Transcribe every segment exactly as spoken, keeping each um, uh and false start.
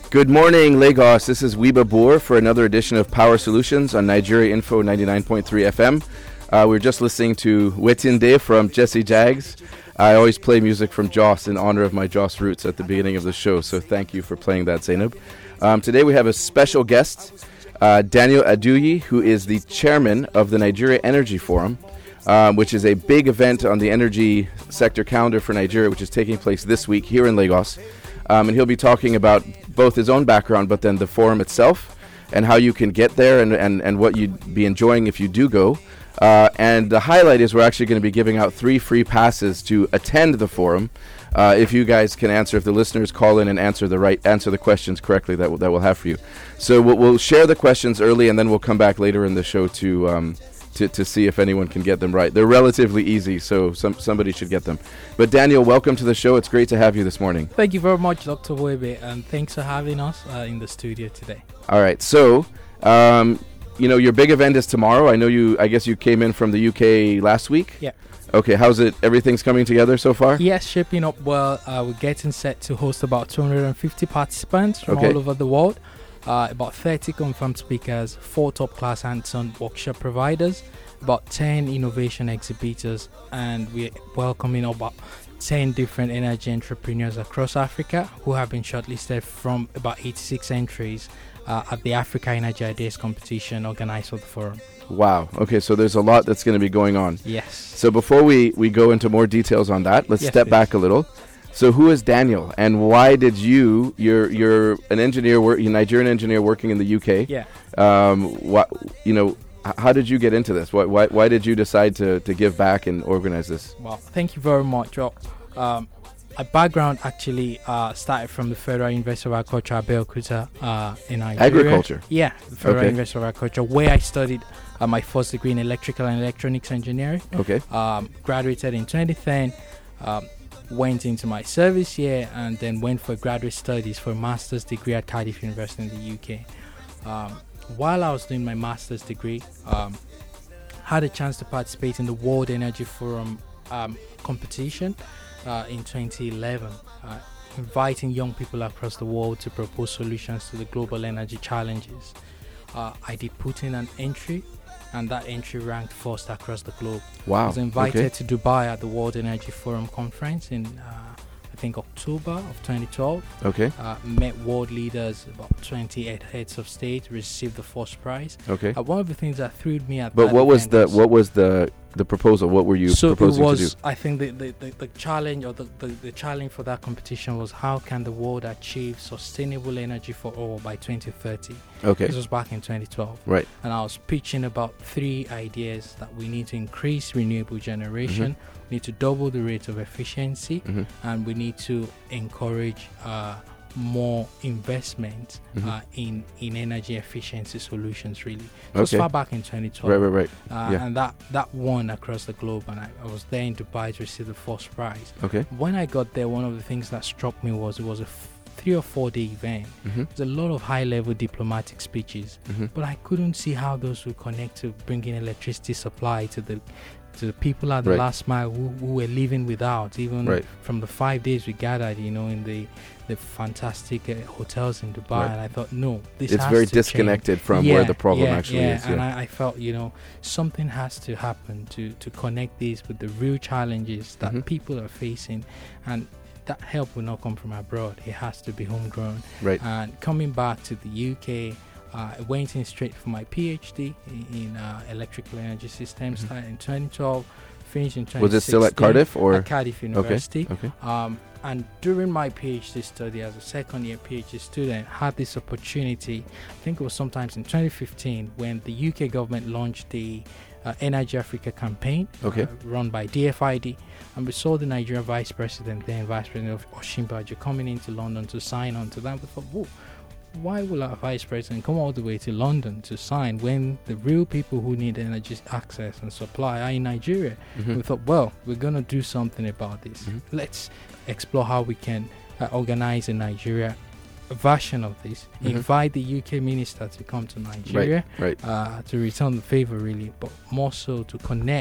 Good morning, Lagos. This is Wiba Boer for another edition of Power Solutions on Nigeria Info ninety-nine point three F M. Uh, we we're just listening to Wetinde from Jesse Jags. I always play music from Jos in honor of my Jos roots at the beginning of the show, so thank you for playing that, Zainab. Um, today we have a special guest, uh, Daniel Aduyi, who is the chairman of the Nigeria Energy Forum, um, which is a big event on the energy sector calendar for Nigeria, which is taking place this week here in Lagos. Um, and he'll be talking about both his own background, but then the forum itself and how you can get there and, and, and what you'd be enjoying if you do go. Uh, and the highlight is we're actually going to be giving out three free passes to attend the forum. Uh, if you guys can answer, if the listeners call in and answer the right answer the questions correctly, that, w- that we'll have for you. So we'll, we'll share the questions early, and then we'll come back later in the show to um, to, to see if anyone can get them right. They're relatively easy, so some, somebody should get them. But Daniel, welcome to the show. It's great to have you this morning. Thank you very much, Doctor Webe, and thanks for having us uh, in the studio today. All right, so um, you know your big event is tomorrow. I know you. I guess you came in from the U K last week. Yeah. Okay, how's it? Everything's coming together so far? Yes, shaping up well. Uh, we're getting set to host about two hundred fifty participants from Okay. all over the world. Uh, about thirty confirmed speakers, four top-class hands-on workshop providers, about ten innovation exhibitors, and we're welcoming about ten different energy entrepreneurs across Africa who have been shortlisted from about eighty-six entries uh, at the Africa Energy Ideas competition organized for the forum. Wow. Okay, so there's a lot that's going to be going on. Yes. So before we, we go into more details on that, let's Yes, step please. back a little. So who is Daniel, and why did you? You're you're an engineer, wor- a Nigerian engineer working in the U K. Yeah. Um. What you know? H- how did you get into this? Why why why did you decide to, to give back and organize this? Well, thank you very much. Well, um, my background actually uh, started from the Federal University of Agriculture, Abeokuta, uh, in Nigeria. Agriculture? Yeah, the Federal Okay. University of Agriculture, where I studied uh, my first degree in electrical and electronics engineering. Okay. Um, graduated in twenty ten, um, went into my service year, and then went for graduate studies for a master's degree at Cardiff University in the U K. Um, while I was doing my master's degree, um, had a chance to participate in the World Energy Forum um, competition uh, in twenty eleven, uh, inviting young people across the world to propose solutions to the global energy challenges. Uh, I did put in an entry, and that entry ranked first across the globe. Wow. I was invited Okay. to Dubai at the World Energy Forum conference in, uh, I think, October of twenty twelve. Okay. Uh, met world leaders, about twenty-eight heads of state, received the first prize. Okay. Uh, one of the things that thrilled me at But that what was event the what was the the proposal? What were you so it proposing was, to do? I think the, the, the, the challenge or the, the, the challenge for that competition was how can the world achieve sustainable energy for all by twenty thirty. Okay. This was back in twenty twelve. Right. And I was pitching about three ideas that we need to increase renewable generation, we need to double the rate of efficiency, Mhm. and we need to encourage uh, more investment Mhm. uh, in, in energy efficiency solutions, really. It was Okay. far back in twenty twelve. Right. Right. Right. Uh, Yeah. And that, that won across the globe, and I, I was there in Dubai to receive the first prize. Okay. When I got there, one of the things that struck me was it was a f- three or four day event. Mhm. There's a lot of high level diplomatic speeches, Mhm. but I couldn't see how those would connect to bringing electricity supply to the to the people at the Right. last mile who, who were living without, even Right. from the five days we gathered, you know, in the the fantastic uh, hotels in Dubai. Right. And I thought, no, this It's has very to change. disconnected from Yeah, where the problem yeah, actually yeah. is. And Yeah. I, I felt, you know, something has to happen to, to connect these with the real challenges that Mhm. people are facing. And that help will not come from abroad. It has to be homegrown. Right. And coming back to the U K, uh, I went in straight for my PhD in, in uh, electrical energy systems. Mhm. Started in twenty twelve, finished in twenty sixteen. Was it still at Cardiff or? At Cardiff University. Okay. Um, and during my PhD study as a second year PhD student, had this opportunity. I think it was sometimes in twenty fifteen when the U K government launched the uh, Energy Africa campaign, Okay. uh, run by D F I D, and we saw the Nigerian Vice President, then Vice President of Osinbajo, coming into London to sign on to that. We thought, whoa, why will our Vice President come all the way to London to sign when the real people who need energy access and supply are in Nigeria? Mhm. We thought, well, we're going to do something about this. Mhm. Let's explore how we can uh, organize in Nigeria a version of this. Mhm. Invite the U K minister to come to Nigeria Right. uh, to return the favor, really, but more so to connect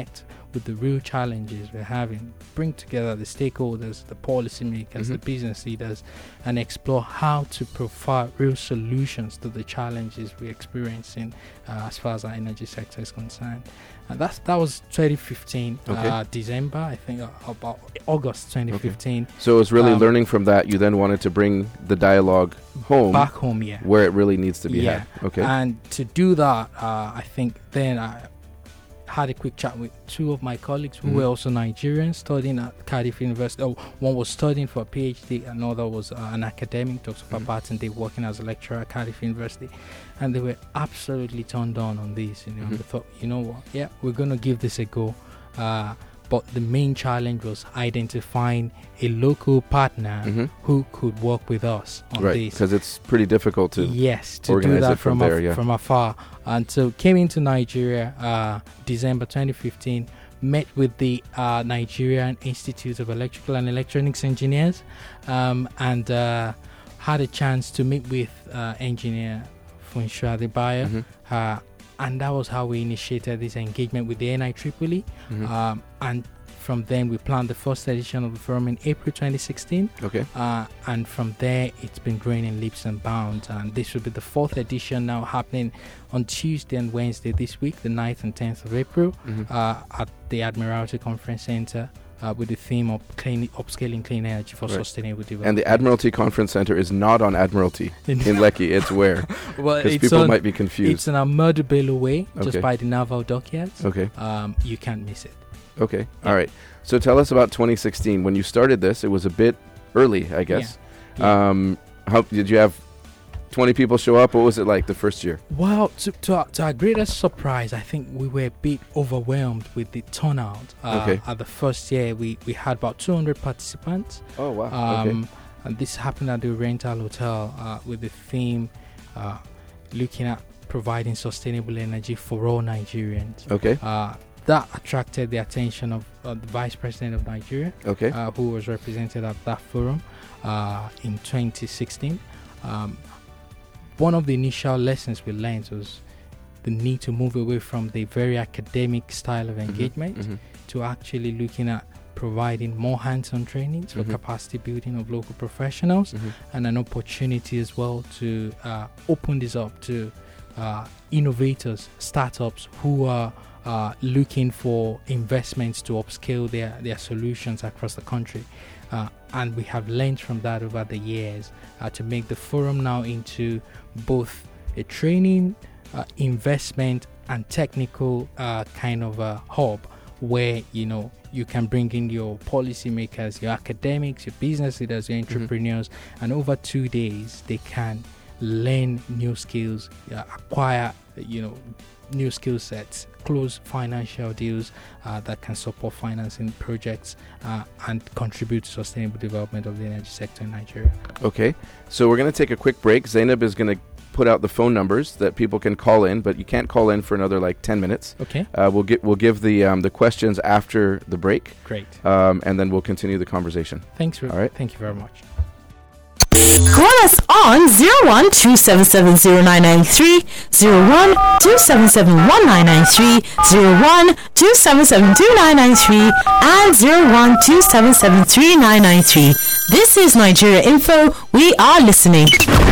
with the real challenges we're having, bring together the stakeholders, the policymakers, mm-hmm. the business leaders, and explore how to provide real solutions to the challenges we're experiencing uh, as far as our energy sector is concerned. And that's that was twenty fifteen, okay. uh, December, I think, uh, about August twenty fifteen. Okay. So it was really um, learning from that. You then wanted to bring the dialogue home, back home, yeah, where it really needs to be yeah. had. Okay, and to do that, uh, I think then I had a quick chat with two of my colleagues who mm-hmm. were also Nigerians studying at Cardiff University. Oh, one was studying for a PhD, another was uh, an academic, Doctor Mm-hmm. Papat, and they working as a lecturer at Cardiff University, and they were absolutely turned on on this. You know, mm-hmm. they thought, you know what, yeah, we're gonna give this a go. Uh, but the main challenge was identifying a local partner mm-hmm. who could work with us on right, this. Because it's pretty difficult to yes to organize do that it from, from, there, af- yeah. from afar. And so came into Nigeria uh, December twenty fifteen, met with the uh, Nigerian Institute of Electrical and Electronics Engineers, um, and uh, had a chance to meet with uh, engineer Funsho Adebayo. Mm-hmm. Uh, and that was how we initiated this engagement with the N I Tripoli. Mm-hmm. Um, and from then we planned the first edition of the forum in April twenty sixteen. Okay. Uh, and from there it's been growing in leaps and bounds. And this will be the fourth edition now, happening on Tuesday and Wednesday this week, the ninth and tenth of April, mm-hmm. uh, at the Admiralty Conference Center. Uh, with the theme of clean, upscaling clean energy for right. sustainable development. And the Admiralty Conference Center is not on Admiralty in Lekki. It's where? Well, because people on, might be confused. It's in Ahmadu Bello Way, okay. just by the naval dockyards. Okay. Um, you can't miss it. Okay. Yeah. All right. So tell us about twenty sixteen. When you started this, it was a bit early, I guess. Yeah. Yeah. Um, how did you have twenty people show up? What was it like the first year? Well, to, to, our, to our greatest surprise, I think we were a bit overwhelmed with the turnout. Uh, okay. At the first year, we, we had about two hundred participants. Oh, wow. Um, okay. And this happened at the Rental Hotel uh, with the theme uh, looking at providing sustainable energy for all Nigerians. Okay. Uh, that attracted the attention of uh, the Vice President of Nigeria, okay. uh, who was represented at that forum uh, in twenty sixteen. Um, One of the initial lessons we learned was the need to move away from the very academic style of engagement mm-hmm, mm-hmm. to actually looking at providing more hands-on trainings for mm-hmm. capacity building of local professionals, mm-hmm. and an opportunity as well to uh, open this up to uh, innovators, startups who are uh, looking for investments to upscale their, their solutions across the country. Uh, and we have learned from that over the years uh, to make the forum now into both a training, uh, investment, and technical uh, kind of a hub where, you know, you can bring in your policymakers, your academics, your business leaders, your entrepreneurs, mm-hmm. and over two days they can learn new skills, uh, acquire, you know, new skill sets, close financial deals uh, that can support financing projects uh, and contribute to sustainable development of the energy sector in Nigeria. Okay, so we're going to take a quick break. Zainab is going to put out the phone numbers that people can call in, but you can't call in for another like ten minutes. Okay. Uh, we'll get we'll give the um, the questions after the break. Great. Um, and then we'll continue the conversation. Thanks. For, All right. Thank you very much. Call us on zero one two seven seven zero nine nine three, zero one two seven seven one nine nine three, zero one two seven seven two nine nine three, and zero one two seven seven three nine nine three. This is Nigeria Info. We are listening.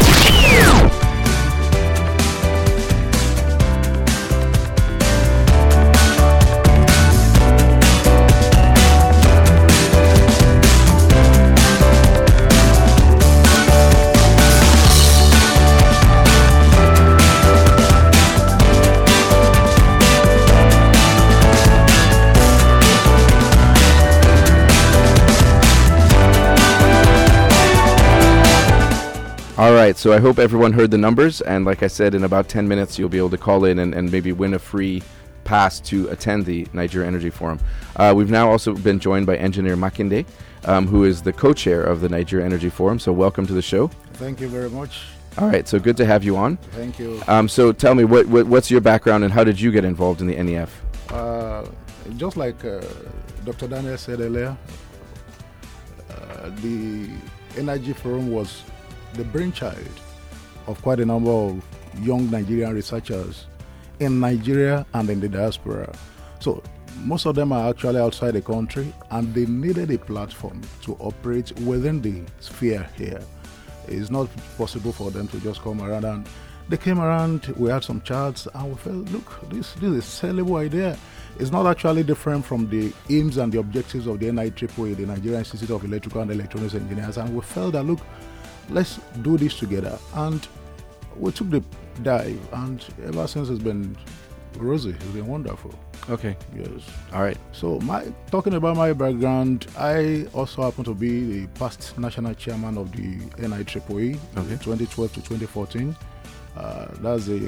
All right, so I hope everyone heard the numbers, and like I said, in about ten minutes you'll be able to call in and, and maybe win a free pass to attend the Nigeria Energy Forum. Uh, we've now also been joined by Engineer Makinde, um, who is the co-chair of the Nigeria Energy Forum, so welcome to the show. Thank you very much. All right, so good to have you on. Thank you. Um, so tell me, what, what what's your background and how did you get involved in the N E F? Uh, just like uh, Doctor Daniel said earlier, uh, the Energy Forum was the brainchild of quite a number of young Nigerian researchers in Nigeria and in the diaspora. So most of them are actually outside the country, and they needed a platform to operate within the sphere here. It's not possible for them to just come around, and they came around, we had some chats, and we felt, look, this, this is a sellable idea. It's not actually different from the aims and the objectives of the N I triple A, the Nigerian Institute of Electrical and Electronics Engineers, and we felt that, look, let's do this together. And we took the dive, and ever since it's been rosy, it's been wonderful. Okay. Yes. All right. So, my talking about my background, I also happen to be the past national chairman of the N I triple A, Okay. twenty twelve to twenty fourteen. Uh, that's the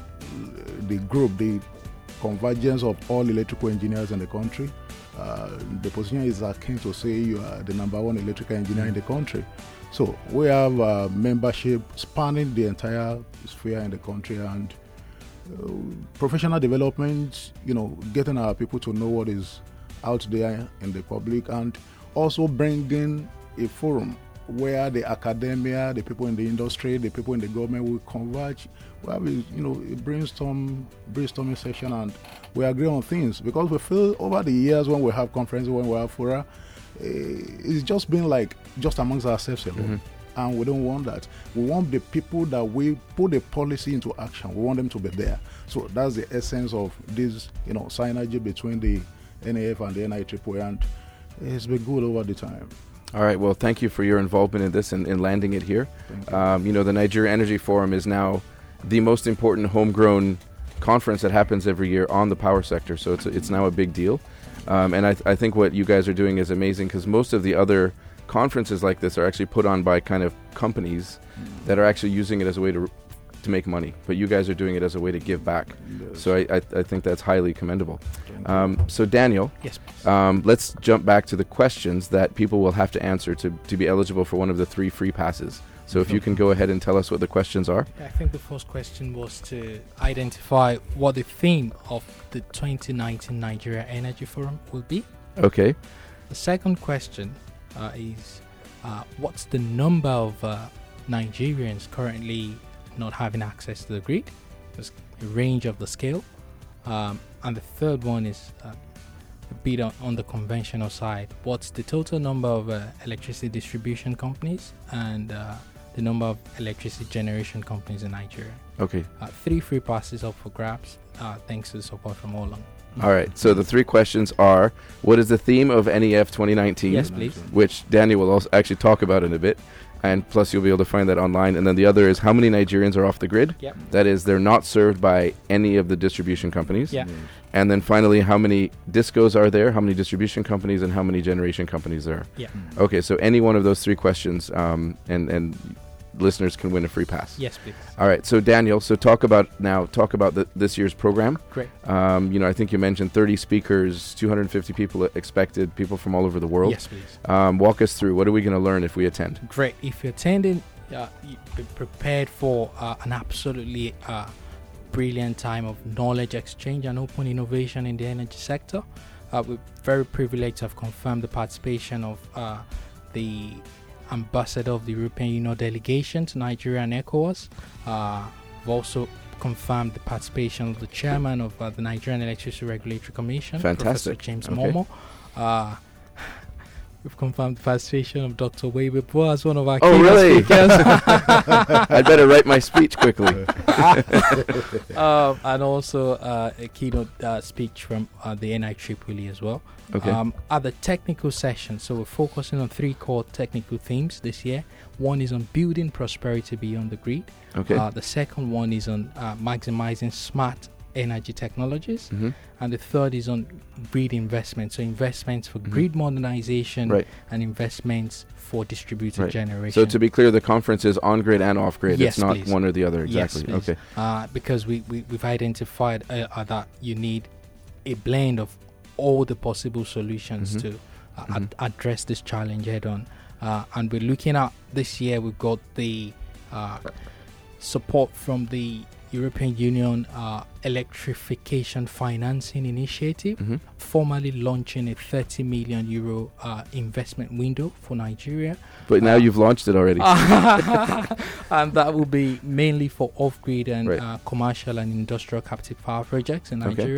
the group, the convergence of all electrical engineers in the country. Uh, the position is akin to say you are the number one electrical engineer in the country. So we have uh, membership spanning the entire sphere in the country, and uh, professional development, you know, getting our people to know what is out there in the public, and also bringing a forum where the academia, the people in the industry, the people in the government will converge. We have a, you know, a brainstorm, brainstorming session, and we agree on things, because we feel over the years when we have conferences, when we have fora, uh, it's just been like just amongst ourselves alone. Mm-hmm. And we don't want that. We want the people that we put the policy into action. We want them to be there. So that's the essence of this, you know, synergy between the N A F and the N I triple A, and it's been good over the time. All right. Well, thank you for your involvement in this and in landing it here. You. Um, you know, the Nigeria Energy Forum is now the most important homegrown conference that happens every year on the power sector. So it's it's now a big deal. Um, and I, th- I think what you guys are doing is amazing, because most of the other conferences like this are actually put on by kind of companies mm. that are actually using it as a way to to make money. But you guys are doing it as a way to give back. Yes. So I, I, I think that's highly commendable. Um, so Daniel, Yes, please. um, let's jump back to the questions that people will have to answer to, to be eligible for one of the three free passes. So if you can go ahead and tell us what the questions are. I think the first question was to identify what the theme of the twenty nineteen Nigeria Energy Forum will be. Okay. The second question uh, is uh, what's the number of uh, Nigerians currently not having access to the grid? There's a range of the scale. Um, and the third one is uh, a bit on, on the conventional side. What's the total number of uh, electricity distribution companies and uh, the number of electricity generation companies in Nigeria? Okay. Uh, three free passes up for grabs, uh, thanks to the support from Olong. All right. So the three questions are: what is the theme of N E F twenty nineteen? Yes, please. Which Daniel will also actually talk about in a bit. And plus, you'll be able to find that online. And then the other is: how many Nigerians are off the grid? Yep. That is, they're not served by any of the distribution companies. Yeah. And then finally, how many discos are there? How many distribution companies and how many generation companies there are? Yeah. Okay. So any one of those three questions, um, and and listeners can win a free pass. Yes, please. All right. So Daniel, so talk about now. Talk about the, this year's program. Great. Um, you know, I think you mentioned thirty speakers, two hundred fifty people expected, people from all over the world. Yes, please. Um, walk us through. What are we going to learn if we attend? Great. If you're attending, uh, you be prepared for uh, an absolutely uh, brilliant time of knowledge exchange and open innovation in the energy sector. Uh, we're very privileged to have confirmed the participation of uh, the ambassador of the European Union delegation to Nigeria and ECOWAS. Uh, we've also confirmed the participation of the chairman of uh, the Nigerian Electricity Regulatory Commission, Fantastic. Professor James Okay. Momo. Uh, we've confirmed the participation of Doctor Weber Boa as one of our Oh, keynote really? speakers. I'd better write my speech quickly. um, and also uh, a keynote uh, speech from uh, the N I triple A as well. Okay. Um, at the technical session, so we're focusing on three core technical themes this year. One is on building prosperity beyond the grid. Okay. Uh, the second one is on uh, maximizing smart energy technologies. Mhm. And the third is on grid investment. So investments for Mhm. grid modernization Right. and investments for distributed Right. generation. So to be clear, the conference is on grid and off grid. Yes, it's not please. one or the other. Yes, Exactly. please. Okay. Uh, because we, we, we've identified uh, uh, that you need a blend of all the possible solutions Mhm. to uh, Mhm. ad- address this challenge head on. Uh, and we're looking at this year, we've got the uh, support from the European Union uh, Electrification Financing Initiative, Mhm. formally launching a thirty million euro uh, investment window for Nigeria. But now Uh, you've launched it already. And that will be mainly for off-grid and Right. uh, commercial and industrial captive power projects in Okay. Nigeria.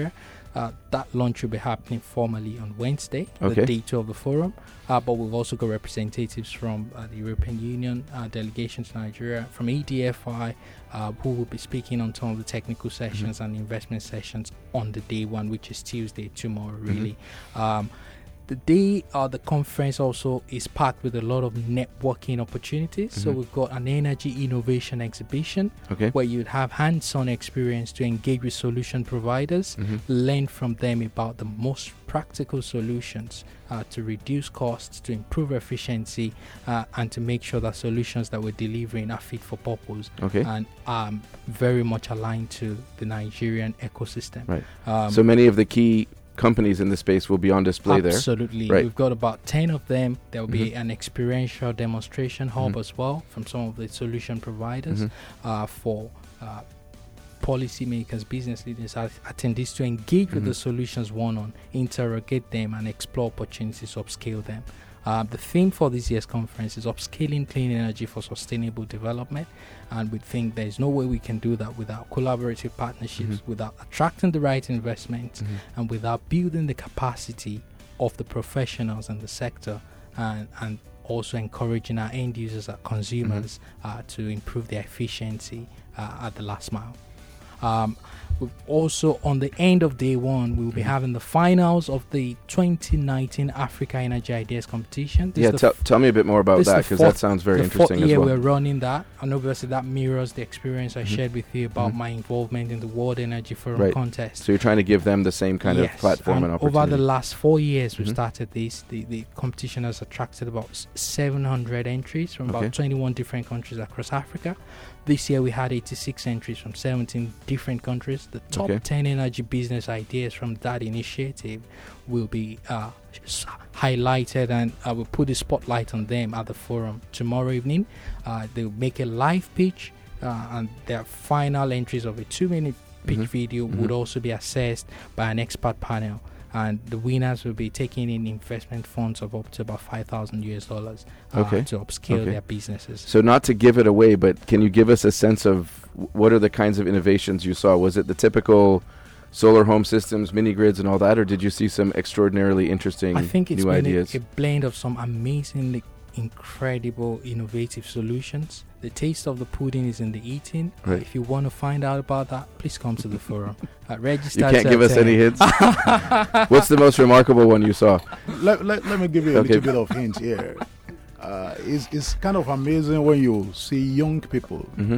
Uh, that launch will be happening formally on Wednesday, Okay. the day two of the forum. Uh, but we've also got representatives from uh, the European Union, uh, delegation to Nigeria, from E D F I, uh, who will be speaking on some of the technical sessions Mm-hmm. and investment sessions on the day one, which is Tuesday, tomorrow, really. Um, the day uh, the conference also is packed with a lot of networking opportunities. So Mhm. we've got an energy innovation exhibition Okay. where you'd have hands-on experience to engage with solution providers, Mhm. learn from them about the most practical solutions uh, to reduce costs, to improve efficiency, uh, and to make sure that solutions that we're delivering are fit for purpose Okay. and um, very much aligned to the Nigerian ecosystem. Right. Um, So many of the key companies in the space will be on display there. Absolutely. Right. We've got about ten of them. There will be Mhm. an experiential demonstration hub Mhm. as well from some of the solution providers Mhm. uh, for uh, policymakers, business leaders, at- attendees to engage with Mhm. the solutions one on, interrogate them, and explore opportunities to upscale them. Uh, the theme for this year's conference is upscaling clean energy for sustainable development, and we think there is no way we can do that without collaborative partnerships, Mhm. without attracting the right investment, Mhm. and without building the capacity of the professionals in the sector, and, and also encouraging our end users, our consumers, uh, to improve their efficiency uh, at the last mile. Um, we've also, on the end of day one, we will be Mhm. having the finals of the twenty nineteen Africa Energy Ideas Competition. This Yeah, is the tell, f- tell me a bit more about this is that the because that fourth- sounds very the interesting fourth as year well. we're running that, and obviously that mirrors the experience I Mhm. shared with you about Mhm. my involvement in the World Energy Forum Right. contest. So you're trying to give them the same kind Yes, of platform and, opportunity. over the last four years we've Mhm. started this. The, the competition has attracted about s- seven hundred entries from Okay. about twenty-one different countries across Africa. This year we had eighty-six entries from seventeen different countries. The top Okay. ten energy business ideas from that initiative will be uh, s- highlighted, and I will put the spotlight on them at the forum tomorrow evening. Uh, they'll make a live pitch, uh, and their final entries of a two-minute pitch Mhm. video Mhm. would also be assessed by an expert panel, and the winners will be taking in investment funds of up to about five thousand U S dollars uh, Okay. to upscale Okay. their businesses. So not to give it away, but can you give us a sense of w- what are the kinds of innovations you saw? Was it the typical solar home systems, mini grids, and all that, or did you see some extraordinarily interesting I think it's new been a, ideas? a blend of some amazingly incredible innovative solutions. The taste of the pudding is in the eating. Uh, Right. if you want to find out about that, please come to the forum. Uh, register. You can't till give us ten. any hints. What's the most remarkable one you saw? let, let, let me give you a Okay. little bit of hint here. Uh, it's, it's kind of amazing when you see young people Mm-hmm.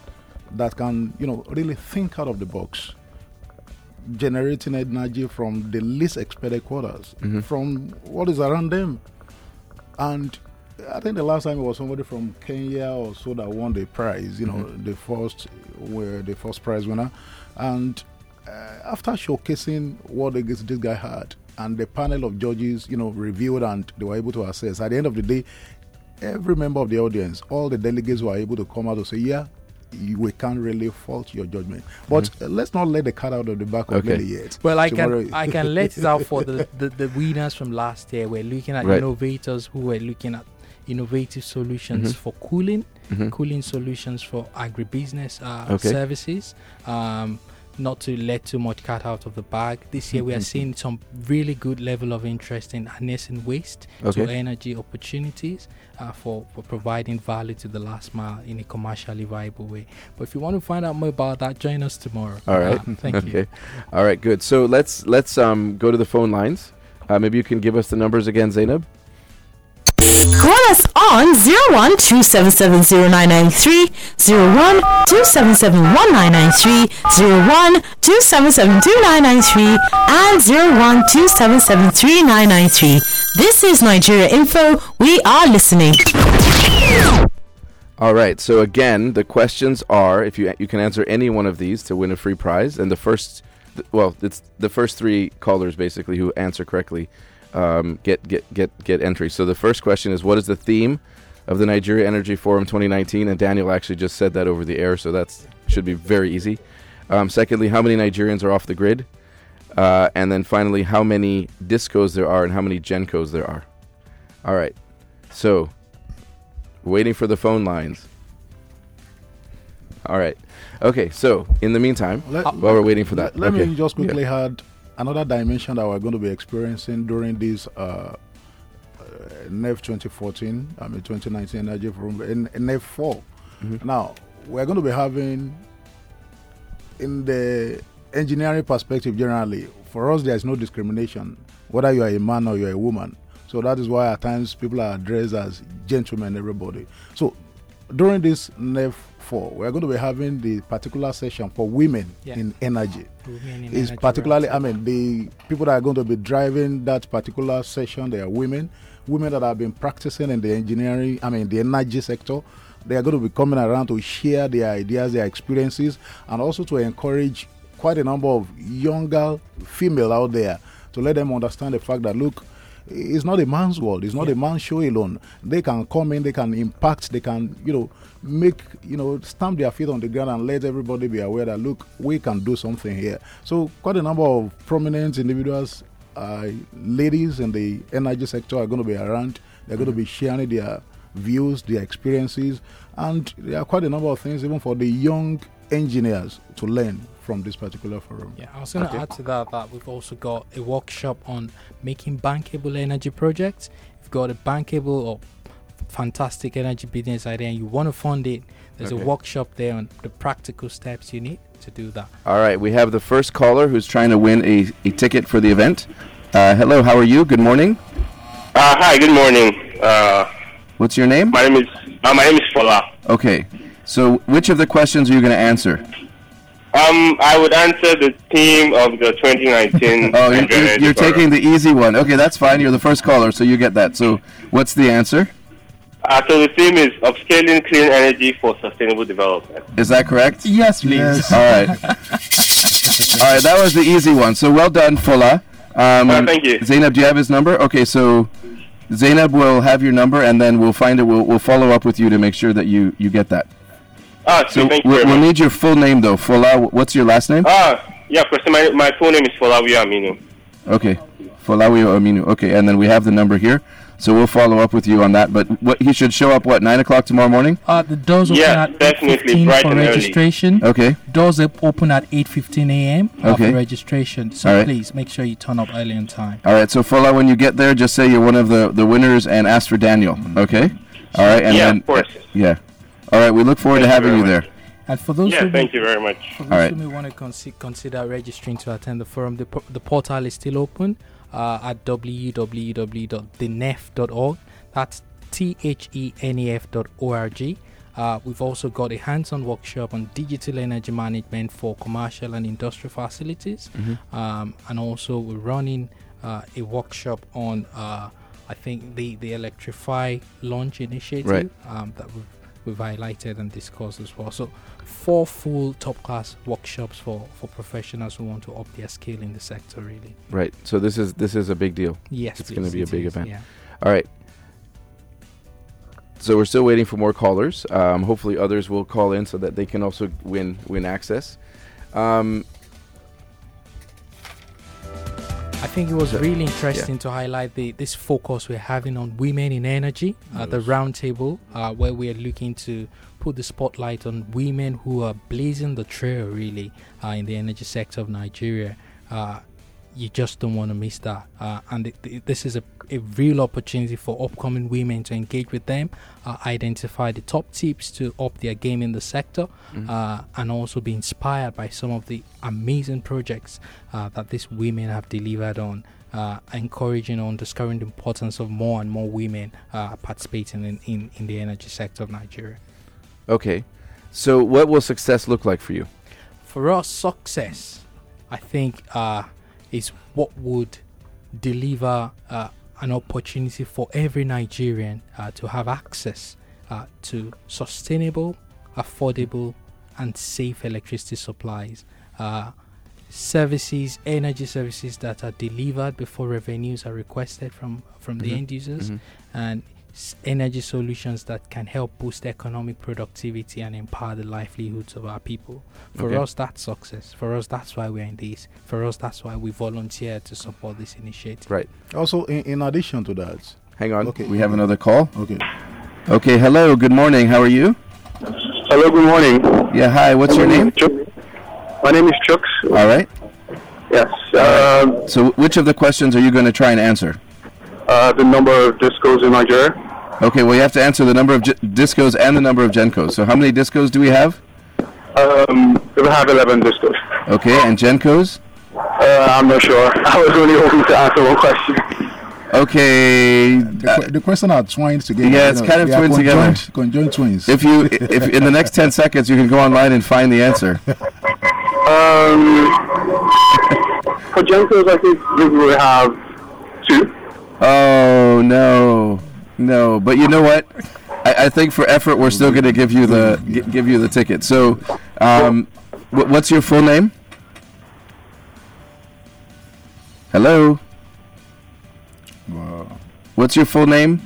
that can, you know, really think out of the box, generating energy from the least expected quarters, Mhm. from what is around them. And I think the last time it was somebody from Kenya or so that won the prize, you know, Mhm. the first, were the first prize winner. And uh, after showcasing what the, this guy had, and the panel of judges, you know, reviewed and they were able to assess, at the end of the day, every member of the audience, all the delegates were able to come out and say, yeah, you, we can't really fault your judgment. But uh, let's not let the cat out of the bag completely yet. Well, I Tomorrow- can I can let it out for the, the, the winners from last year. We're looking at Right. innovators who were looking at innovative solutions Mhm. for cooling, Mm-hmm. cooling solutions for agribusiness uh, Okay. services. Um, not to let too much cat out of the bag. This year we are seeing some really good level of interest in harnessing waste Okay. to energy opportunities uh, for, for providing value to the last mile in a commercially viable way. But if you want to find out more about that, join us tomorrow. All right. Uh, thank okay. you. All right. Good. So let's let's um go to the phone lines. Uh, maybe you can give us the numbers again, Zainab. Call us on zero one two seven seven zero nine nine three, zero one two seven seven one nine nine three, zero one two seven seven two nine nine three, and zero one two seven seven three nine nine three. This is Nigeria Info. We are listening. All right. So again, the questions are: if you you can answer any one of these to win a free prize, and the first, th- well, it's the first three callers basically who answer correctly um, get get get get entry. So the first question is: what is the theme of the Nigeria Energy Forum twenty nineteen? And Daniel actually just said that over the air, so that should be very easy. Um, secondly, how many Nigerians are off the grid? Uh, and then finally, how many discos there are and how many Gencos there are. All right. So, waiting for the phone lines. All right. Okay, so in the meantime, Let- while we're waiting for that, Let okay. me just quickly add another dimension that we're going to be experiencing during this uh, uh, N E F twenty fourteen, I mean twenty nineteen Energy Forum, in N E F four. Mm-hmm. Now, we're going to be having, in the engineering perspective generally, for us there is no discrimination, whether you are a man or you're a woman. So that is why at times people are addressed as gentlemen, everybody. So during this N E F four, we're going to be having the particular session for women yeah. in energy. Women in It's energy particularly, right. I mean, the people that are going to be driving that particular session, they are women, women that have been practicing in the engineering, I mean, the energy sector. They are going to be coming around to share their ideas, their experiences, and also to encourage quite a number of younger female out there to let them understand the fact that, look, it's not a man's world. It's not yeah. a man's show alone. They can come in, they can impact, they can, you know, make, you know, stamp their feet on the ground and let everybody be aware that, look, we can do something here. So quite a number of prominent individuals, uh, ladies in the energy sector are going to be around. They're mm-hmm. going to be sharing their views, their experiences, and there are quite a number of things even for the young engineers to learn from this particular forum. Yeah, I was going to okay. add to that that we've also got a workshop on making bankable energy projects. If you've got a bankable or fantastic energy business idea and you want to fund it, there's okay. a workshop there on the practical steps you need to do that. All right, we have the first caller who's trying to win a, a ticket for the event. Uh, hello, how are you? Good morning. Uh, hi, good morning. Uh, What's your name? My name is uh, my name is Fola. Okay, so which of the questions are you going to answer? Um, I would answer the theme of the twenty nineteen. oh, you're, you're, you're taking the easy one. Okay, that's fine. You're the first caller, so you get that. So, what's the answer? Uh, so the theme is upscaling clean energy for sustainable development. Is that correct? Yes, please. Yes. All right. All right, that was the easy one. So well done, Fola. Um, uh, thank you. Zainab, do you have his number? Okay, so Zainab will have your number, and then we'll find it. We'll, we'll follow up with you to make sure that you, you get that. Ah, so thank you we'll, very we'll much. need your full name, though. Fola, what's your last name? Ah, yeah, person, my, my full name is Folawi Aminu. Okay, Folawi Aminu. Okay, and then we have the number here. So we'll follow up with you on that. But what he should show up, what, nine o'clock tomorrow morning? Uh, the doors open yeah, at definitely, eight bright for and registration. Early. Okay. Doors open at eight fifteen a.m. Okay. for registration. So right. please make sure you turn up early on time. All right. So Fola, when you get there, just say you're one of the, the winners and ask for Daniel. Okay. All right. And yeah, then, of course. Yeah. All right. We look forward thank to having you, you there. And for those yeah, who thank you very much. For those All right. who may want to consi- consider registering to attend the forum, the, po- the portal is still open uh, at w w w dot the n e f dot org. That's T H E N E F dot org. Uh, we've also got a hands-on workshop on digital energy management for commercial and industrial facilities. Mm-hmm. Um, and also we're running uh, a workshop on, uh, I think, the, the Electrify launch initiative right. um, that we've, we've highlighted and discussed as well. So four full top-class workshops for, for professionals who want to up their skill in the sector, really. Right. So this is this is a big deal. Yes, it's going to be a big is, event. Yeah. All right. So we're still waiting for more callers. Um, hopefully others will call in so that they can also win win access. Um, I think it was really interesting yeah. to highlight the this focus we're having on women in energy at uh, the roundtable, uh, where we are looking to put the spotlight on women who are blazing the trail really uh, in the energy sector of Nigeria. Uh, you just don't want to miss that. Uh, and th- th- this is a, a real opportunity for upcoming women to engage with them, uh, identify the top tips to up their game in the sector, mm-hmm. uh, and also be inspired by some of the amazing projects uh, that these women have delivered on, uh, encouraging on discovering the importance of more and more women uh, participating in, in, in the energy sector of Nigeria. Okay. So what will success look like for you? For us, success, I think... Uh, is what would deliver uh, an opportunity for every Nigerian uh, to have access uh, to sustainable, affordable, and safe electricity supplies. Uh, services, energy services that are delivered before revenues are requested from, from mm-hmm. the end users, mm-hmm. and s- energy solutions that can help boost economic productivity and empower the livelihoods of our people. For okay. us, that's success. For us, that's why we're in this. For us, that's why we volunteer to support this initiative. Right. Also, in, in addition to that... Hang on. Okay. We have another call. Okay. Okay, hello. Good morning. How are you? Hello, good morning. Yeah, hi. What's your name? Chuck. My name is Chucks. All right. Yes. Uh, So which of the questions are you going to try and answer? uh, the number of discos in Nigeria. Okay, well, you have to answer the number of j- discos and the number of Gencos. So how many discos do we have? Um, we have eleven discos. Okay, and Gencos? Uh, I'm not sure. I was only hoping to answer one question. Okay. The, uh, que- the question are twins together. Yeah, it's you kind of they are twins together. conjoined, Conjoined twins. if you, if in the next ten seconds you can go online and find the answer. Um, for Gencos, I think we will have two. Oh no, no! But you know what? I, I think for effort, we're still going to give you the g- give you the ticket. So, um, wh- what's your full name? Hello. Wow. What's your full name?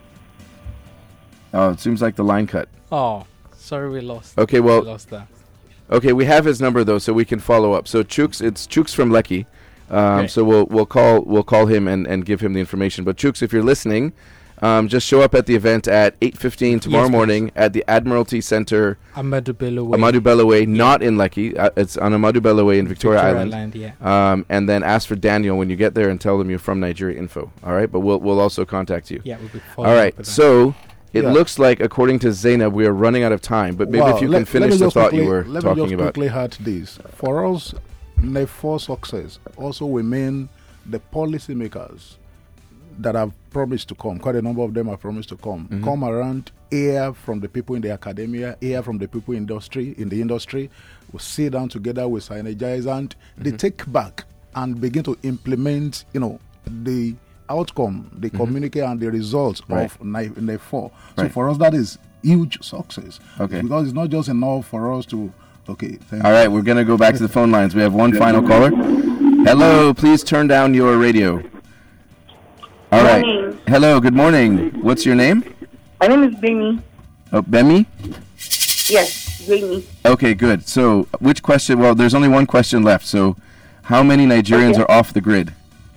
Oh, it seems like the line cut. Oh, sorry, we lost. Okay, we well, lost that. okay, we have his number though, so we can follow up. So Chooks, it's Chooks from Lekki. Um, Okay. So we'll we'll call we'll call him and, and give him the information. But Chooks, if you're listening, um, just show up at the event at eight fifteen tomorrow Yes, please. morning at the Admiralty Center, Amadou Bello Way. Amadou Bello Way, not in Lekki. Uh, it's on Amadou Bello Way in Victoria, Island. yeah. Um, and then ask for Daniel when you get there and tell them you're from Nigeria Info. All right, but we'll we'll also contact you. Yeah, we'll be All right. So it Yeah. looks like, according to Zainab, we are running out of time. But maybe Wow, if you let- can finish let me the just thought quickly, you were let talking me just about. quickly add this. For us, N E F O success also remain the policymakers that have promised to come. Quite a number of them have promised to come. Mhm. Come around, hear from the people in the academia, hear from the people in industry in the industry. We'll sit down together with Synergize and they take back and begin to implement, you know, the outcome, the Mhm. communique and the results Right. of N E F O. So Right. for us, that is huge success. Okay. Because it's not just enough for us to, okay, thank All you. right, we're going to go back to the phone lines. We have one final caller. Hello, please turn down your radio. All right. Morning. Hello, good morning. What's your name? My name is Bemi. Oh, Bemi? Yes, Bemi. Okay, good. So, which question? Well, there's only one question left. So, how many Nigerians Okay. are off the grid?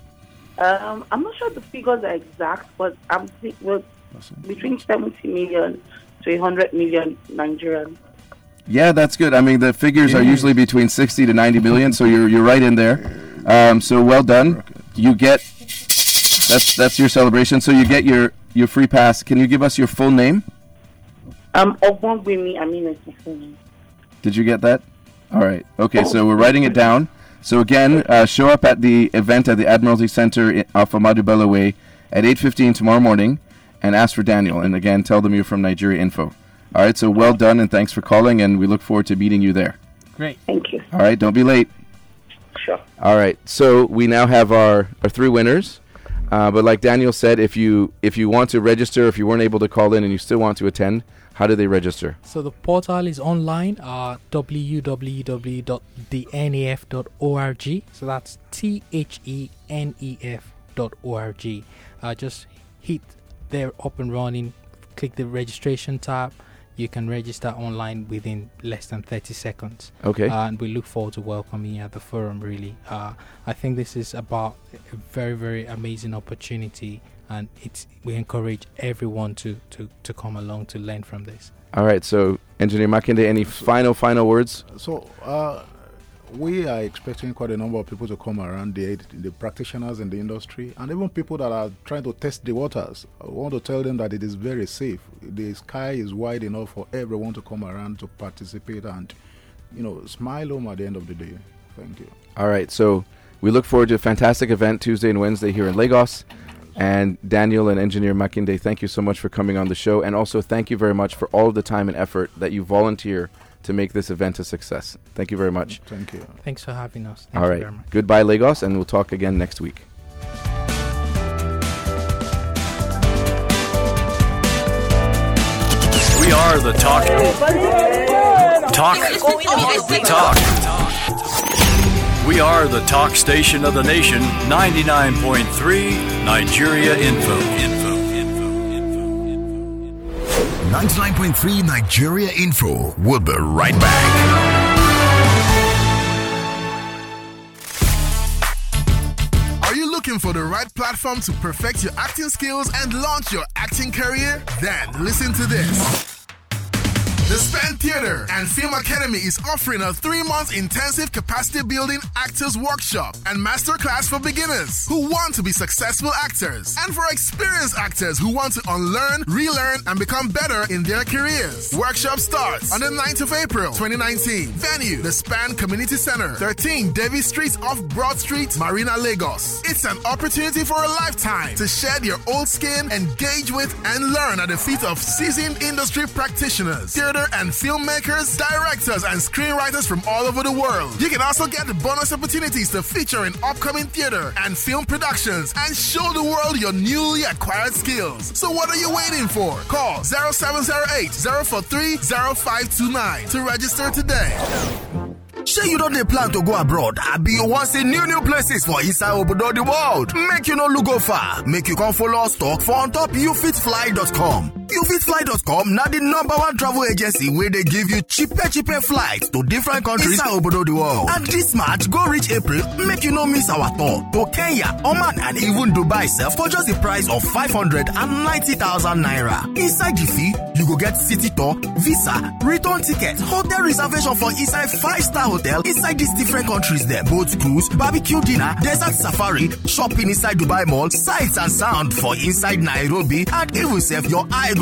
Um, I'm not sure the figures are exact, but I'm think well, between seventy million to one hundred million Nigerians. Yeah, that's good. I mean, the figures are usually between sixty to ninety million, so you're you're right in there. Um, so well done. You get that's that's your celebration. So you get your your free pass. Can you give us your full name? Um, Ogbon Bemi, I mean, it's my full name. Did you get that? All right. Okay, so we're writing it down. So again, uh, show up at the event at the Admiralty Center i- off Amadou Bello Way at eight fifteen tomorrow morning and ask for Daniel. And again, tell them you're from Nigeria Info. All right, so well done and thanks for calling, and we look forward to meeting you there. Great. Thank you. All right, don't be late. Sure. All right, so we now have our, our three winners. Uh, but like Daniel said, if you if you want to register, if you weren't able to call in and you still want to attend, how do they register? So the portal is online, uh, w w w dot the n e f dot org. So that's T H E N E F dot org. Uh, just hit there, up and running, click the registration tab. You can register online within less than thirty seconds. Okay. Uh, and we look forward to welcoming you at the forum, really. Uh, I think this is about a very, very amazing opportunity. And it's we encourage everyone to, to, to come along to learn from this. All right, so Engineer Makinde, any final, final words? So uh, we are expecting quite a number of people to come around, the, the practitioners in the industry, and even people that are trying to test the waters. I want to tell them that it is very safe. The sky is wide enough for everyone to come around to participate and, you know, smile home at the end of the day. Thank you. All right, so we look forward to a fantastic event Tuesday and Wednesday here in Lagos. And Daniel and Engineer Makinde, thank you so much for coming on the show. And also thank you very much for all of the time and effort that you volunteer to make this event a success. Thank you very much. Thank you. Thanks for having us. Thank All you right. very much. Goodbye, Lagos, and we'll talk again next week. We are the talk. Talk. Talk. We are the talk station of the nation, ninety-nine point three Nigeria Info. Info. ninety-nine point three Nigeria Info. We'll be right back. Are you looking for the right platform to perfect your acting skills and launch your acting career? Then listen to this. The Span Theatre and Film Academy is offering a three-month intensive capacity-building actors workshop and masterclass for beginners who want to be successful actors and for experienced actors who want to unlearn, relearn, and become better in their careers. Workshop starts on the ninth of April, twenty nineteen. Venue, the Span Community Center, thirteen Davis Street off Broad Street, Marina, Lagos. It's an opportunity for a lifetime to shed your old skin, engage with, and learn at the feet of seasoned industry practitioners, theater and filmmakers, directors, and screenwriters from all over the world. You can also get the bonus opportunities to feature in upcoming theater and film productions and show the world your newly acquired skills. So what are you waiting for? Call zero seven zero eight, zero four three, zero five two nine to register today. Sure, you don't plan to go abroad. I be you want see new new places for inside Obodo the world. Make you no look go far. Make you come follow us talk for on top you fit fly dot com. you fit fly dot com now the number one travel agency where they give you cheaper cheaper flights to different countries inside Obodo the world. And this March go reach April, make you no miss our tour to Kenya, Oman, and even Dubai self for just the price of five hundred ninety thousand naira. Inside the fee, you go get city tour, visa, return ticket, hotel reservation for inside five star hotel inside these different countries there. Boat cruise, barbecue dinner, desert safari, shopping inside Dubai Mall, sights and sound for inside Nairobi, and even self your eye go